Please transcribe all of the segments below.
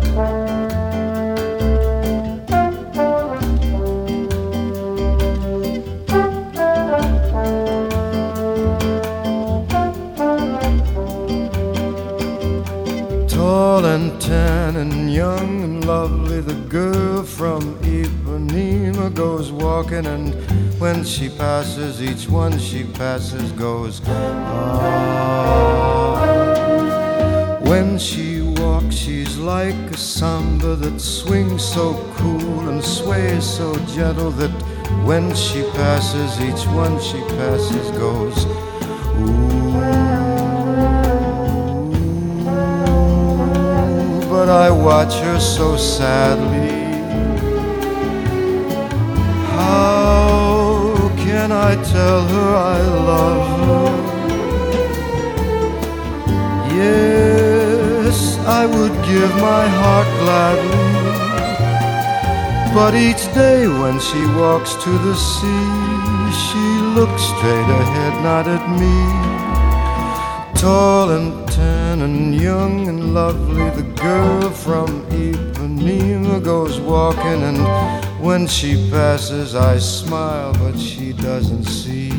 Tall and tan and young and lovely, the girl from Ipanema goes walking, and when she passes, each one she passes goes, ah. When she walks, she's like a samba that swings so cool and sways so gentle that when she passes, each one she passes goes, ooh. But I watch her so sadly. How can I tell her I love her? Yes, I would give my heart gladly, but each day when she walks to the sea, she looks straight ahead, not at me. Tall and tan and young and lovely, the girl from Ipanema goes walking, and when she passes I smile, but she doesn't see,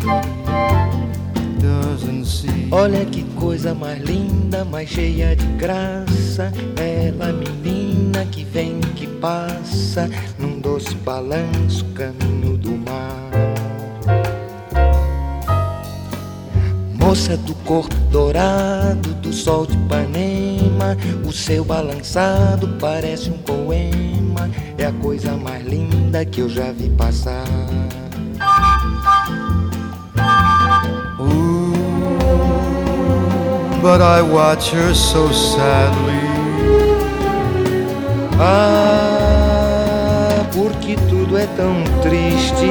doesn't see. Olha que coisa mais linda, mais cheia de graça, ela menina que vem, que passa, num doce balanço, caminho do mar. Moça do corpo dourado, do sol de Ipanema, o seu balançado parece um poema, é a coisa mais linda que eu já vi passar. Ooh, but I watch her so sadly. Ah, porque tudo é tão triste.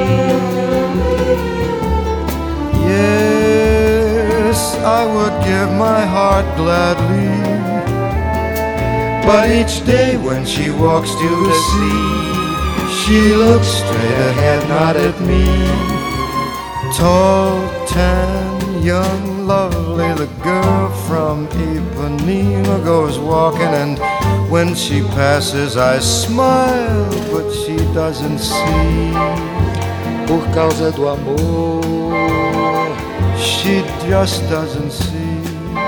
Yes, I would give my heart gladly, but each day when she walks to the sea, she looks straight ahead, not at me. Tall, tan, young, lovely, the girl from Ipanema goes walking, and when she passes I smile, but she doesn't see. Por causa do amor, she just doesn't see.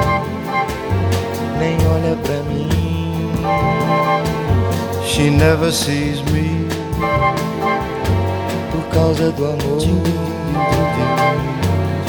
nem olha pra mim. She never sees me. Por causa do amor,